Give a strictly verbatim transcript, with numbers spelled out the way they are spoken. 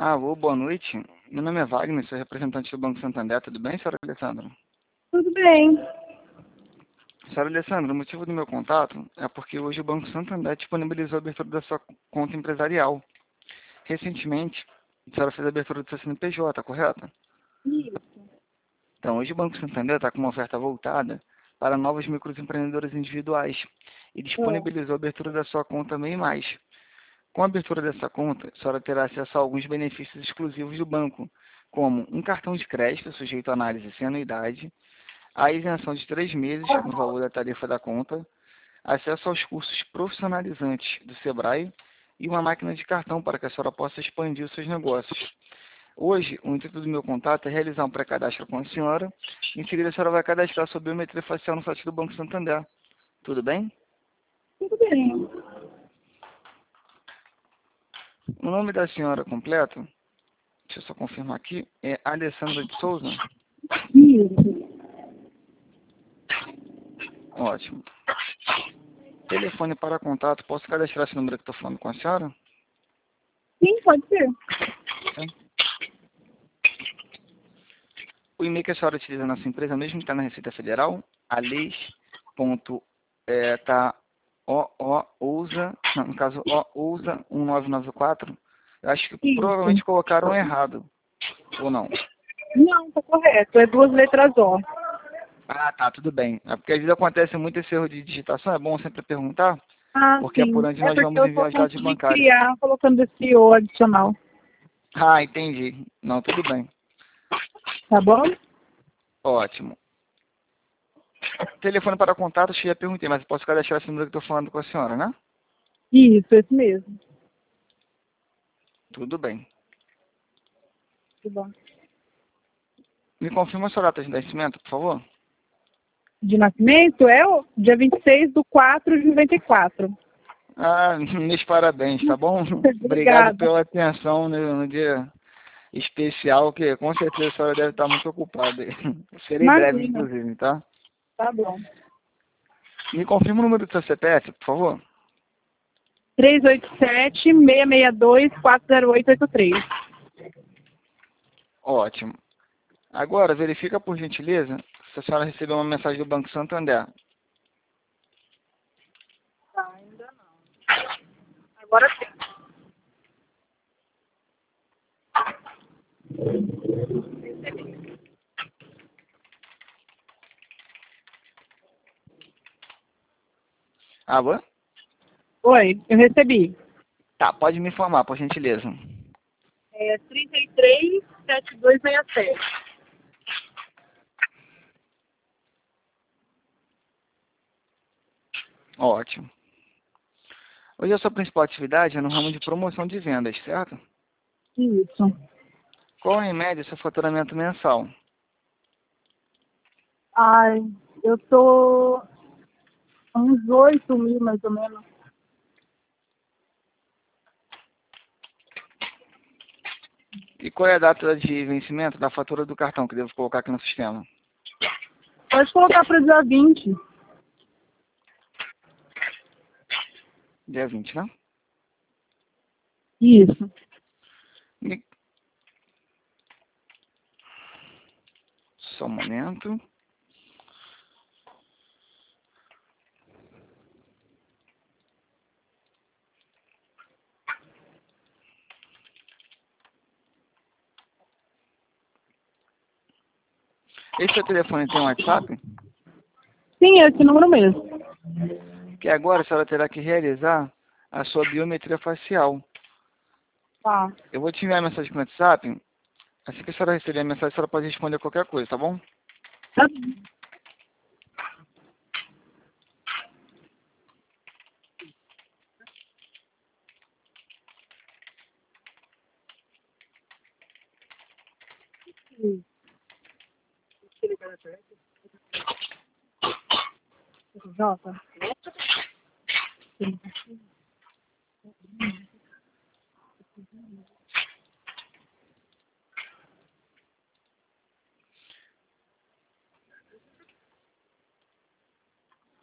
Alô, boa noite. Meu nome é Wagner, sou representante do Banco Santander. Tudo bem, senhora Alessandra? Tudo bem. Senhora Alessandra, o motivo do meu contato é porque hoje o Banco Santander disponibilizou a abertura da sua conta empresarial. Recentemente, a senhora fez a abertura do seu C N P J, correto? Isso. Então, hoje o Banco Santander está com uma oferta voltada para novos microempreendedores individuais e disponibilizou a abertura da sua conta MEI Mais. Com a abertura dessa conta, a senhora terá acesso a alguns benefícios exclusivos do banco, como um cartão de crédito sujeito à análise sem anuidade, a isenção de três meses no valor da tarifa da conta, acesso aos cursos profissionalizantes do Sebrae e uma máquina de cartão para que a senhora possa expandir os seus negócios. Hoje, o intuito do meu contato é realizar um pré-cadastro com a senhora. Em seguida, a senhora vai cadastrar sua biometria facial no site do Banco Santander. Tudo bem? Tudo bem. O nome da senhora completo, deixa eu só confirmar aqui, é Alessandra de Souza? Isso. Ótimo. Telefone para contato, posso cadastrar esse número que estou falando com a senhora? Sim, pode ser. Sim. O e-mail que a senhora utiliza na sua empresa, mesmo que está na Receita Federal, aleis ponto tá o o ousa, não, no caso o ousa um nove nove quatro, eu acho que Isso. provavelmente colocaram errado, ou não? Não, tá correto. É duas letras O. Ah, tá, tudo bem. É porque às vezes acontece muito esse erro de digitação, é bom sempre perguntar, Ah, porque é por sim. onde É nós porque vamos eu só enviar os dados consegui bancários. criar colocando esse O adicional. Ah, entendi. Não, tudo bem. Tá bom? Ótimo. Telefone para contato, eu já perguntei, mas eu posso cadastrar esse número que estou falando com a senhora, né? Isso, esse mesmo. Tudo bem. Tá bom. Me confirma a sua data de nascimento, por favor? De nascimento é o dia vinte e seis de quatro de noventa e quatro. Ah, meus parabéns, tá bom? Obrigado Obrigada. pela atenção no, no dia especial, que com certeza a senhora deve estar muito ocupada. Serei breve, Imagina. inclusive, tá? Tá bom. Me confirma o número do seu C P F, por favor? três oito sete, seis seis dois, quatro zero oito oito três. Ótimo. Agora, verifica por gentileza se a senhora recebeu uma mensagem do Banco Santander. Tá, ainda não. Agora sim. Alô? Oi, eu recebi. Tá, pode me informar, por gentileza. É trinta e três, setenta e dois, sessenta e sete. Ótimo. Hoje a sua principal atividade é no ramo de promoção de vendas, certo? Isso. Qual é, em média, seu faturamento mensal? Ai, eu tô uns oito mil mais ou menos. E qual é a data de vencimento da fatura do cartão que devo colocar aqui no sistema? Pode colocar para o dia vinte. Dia vinte, né? Isso. Me- Só um momento. Esse seu telefone tem um WhatsApp? Sim, é esse número mesmo. Que agora a senhora terá que realizar a sua biometria facial. Tá. Eu vou te enviar a mensagem no WhatsApp. Assim que a senhora receber a mensagem, a senhora pode responder qualquer coisa, tá bom? Tá. Jota. Sim.